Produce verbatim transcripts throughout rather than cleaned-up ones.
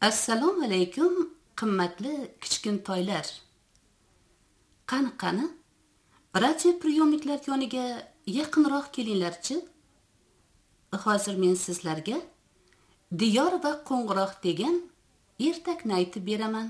Assalomu alaykum, qimmatli kichkintoylar. Qani-qani, radio priyomniklar yoniga yaqinroq kelinglarchi. Hozir men sizlarga Diyor va qo'ng'iroq degan ertakni aytib beraman.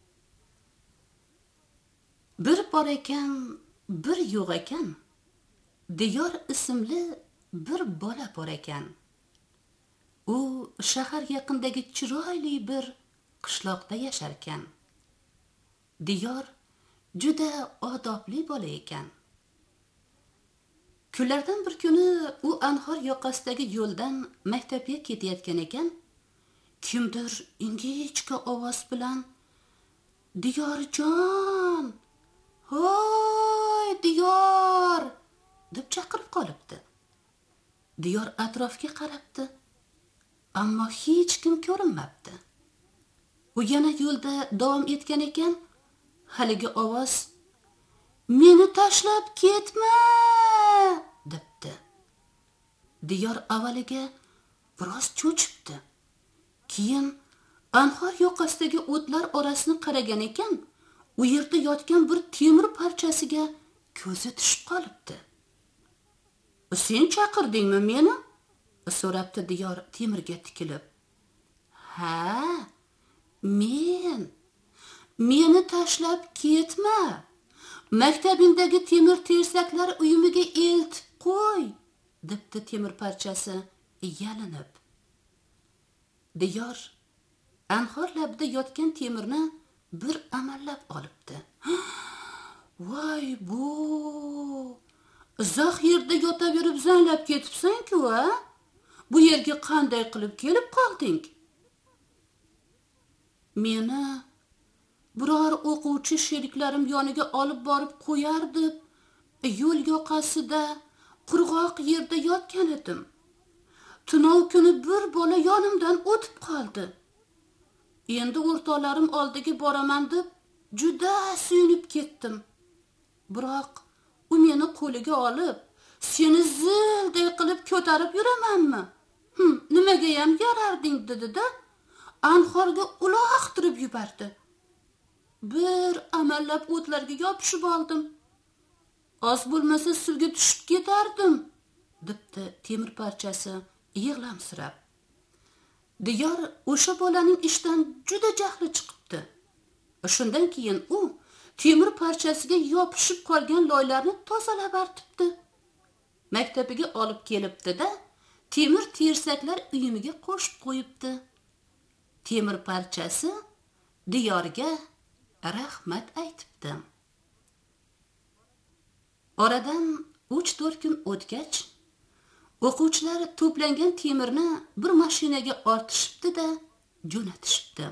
Bir bor ekan, bir yo'q ekan. Diyor ismli bir bola bor ekan. U shahar yaqindagi chiroyli bir qishloqda yashar ekan. Diyor juda odobli bola ekan. Kunlardan bir kuni u anhor yoqasidagi yo'ldan maktabga ketayotgan ekan. Kimdir ingichka ovoz bilan "Diyorjon! Hoy, Diyor!" deb chaqirib qolibdi. Diyor atrofga qarabdi. Ammo hech kim ko'rinmabdi. U yana yo'lda davom etgan ekan, haligi ovoz "Meni tashlab ketma!" debdi. Diyor avvaliga biroz cho'chibdi. Keyin anhor yoqasidagi o'tlar orasini qaragan ekan, u yerda yotgan bir temir parchasiga ko'zi tushib qolibdi. "Sen chaqirdingmi meni?" so'rabdi Diyor temirga tikilib. "Ha, men. Meni tashlab ketma. Maktabingdagi temir tersaklar uyumiga eltib qo'y", debdi temir parchasi yalinib. Diyor anhor labida yotgan temirni bir amallab olibdi. "Voy bu! Uzoq yerda yotaverib zanglab ketibsan-ku, a? Bu yerga qanday qilib kelib qolding?" "Meni biror o'quvchi sheriklarim yoniga olib borib qo'yar deb yo'l yoqasida qurg'oq yerda yotgan edim. Tunov kuni bir bola yonimdan o'tib qoldi. Endi o'rtoqlarim oldiga boraman deb juda suyunib ketdim. Biroq u meni qo'liga olib, seni zilday qilib ko'tarib yuramanmi? Hm, nimaga ham yararding" dedi-da, anhorga uloqtirib yubordi. Bir amallab o'tlarga yopishib oldim. "Oz bo'lmasa suvga tushib ketardim", debdi temir parchasi yig'lamsirab. Diyor o'sha bolaning ishdan juda jahli chiqibdi. Shundan keyin u temir parchasiga yopishib qolgan loylarni tozalab artibdi. Maktabiga olib kelibdi-da, temir tersaklar uyumiga qo'shib qo'yibdi. Temir parchasi Diyorga rahmat aytibdi. Oradan uch to'rt kun o'tgach, o'quvchilar to'plangan temirni bir mashinaga ortishibdi-da, jo'natishibdi.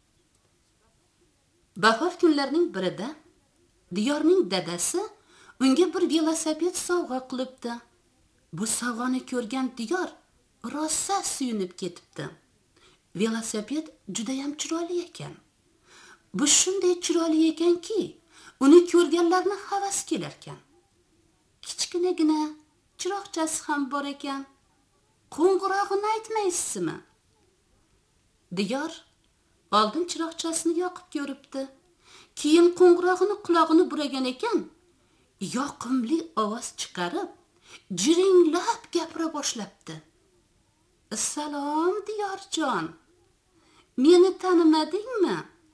Bahor kunlarining birida Diyorning dadasi unga bir velosiped sovg'a qilibdi. Bu sovg'ani ko'rgan Diyor rosa suyunib ketibdi. Velosiped juda ham chiroyli ekan. Bu shunday chiroyli ekanki, uni ko'rganlarni havas kelar ekan. Kichkinagina chiroqchasi ham bor ekan. Qo'ng'irog'ini aytmaysizmi? Diyor oldin chiroqchasini yoqib ko'ribdi. Keyin qo'ng'irog'ini quloqini buragan ekan, yoqimli ovoz chiqarib, jiringlab gapira boshlabdi. "Salom Diyorjon. Meni tanimadingmi?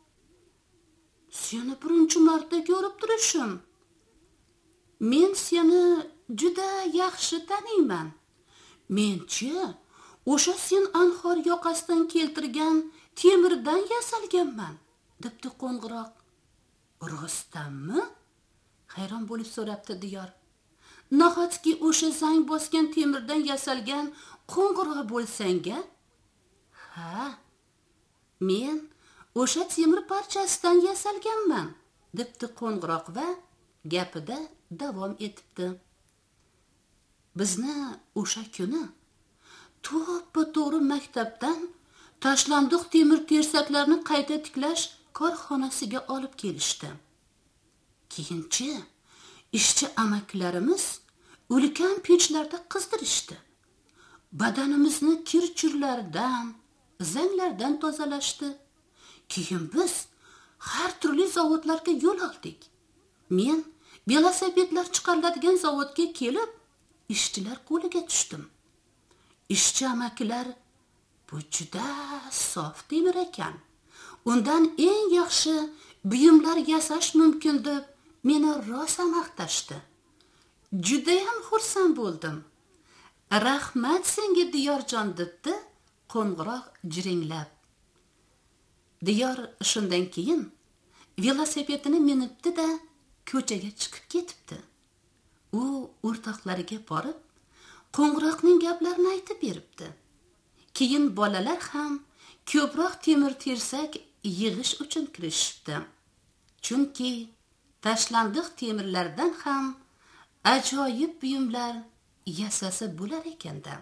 Seni birinchi marta ko'rib turishim. Men seni juda yaxshi taniyman. Men-chi, o'sha sen anhor yoqasidan keltirgan temirdan yasalganman", debdi qo'ng'iroq. "Rostdanmi?" hayron bo'lib so'rabdi Diyor. "Nahotki o'sha zang bosgan temirdan yasalgan qo'ng'iroq bo'lsang-a?" "Ha, men o'sha temir parchasidan yasalganman", debdi qo'ng'iroq va gapida davom etibdi. "Bizni o'sha kuni to'ppa-to'g'ri maktabdan tashlandiq temir tersaklarni qayta tiklash korxonasiga olib kelishdi. Keyinchi ishchi amakilarimiz ulkan pechlarda qizdirishdi. Badanimizni kir-chirlardan, zanglardan tozalashdi. Keyin biz har turli zavodlarga yo'l oldik. Men velosipedlar chiqariladigan zavodga kelib, ishchilar qo'liga tushdim. Ishchi amakilar bu juda sof temir ekan. Undan eng yaxshi buyumlar yasash mumkin deb meni rosa maqtashdi. Juda ham xursand bo'ldim. Rahmat senga Diyorjon debdi qo'ng'iroq jiringlab. Diyor shundan keyin velosipedini minibdi-da ko'chaga chiqib ketibdi. U o'rtoqlariga borib, qo'ng'iroqning gaplarini aytib beribdi. Keyin bolalar ham ko'proq temir tersak yig'ish uchun kirishibdi. Chunki tashlandiq temirlardan ham ajoyib buyumlar yasasa bo'lar ekanda.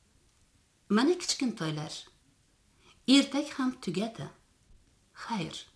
Mana kichkintoylar, ertak ham tugadi. Xayr.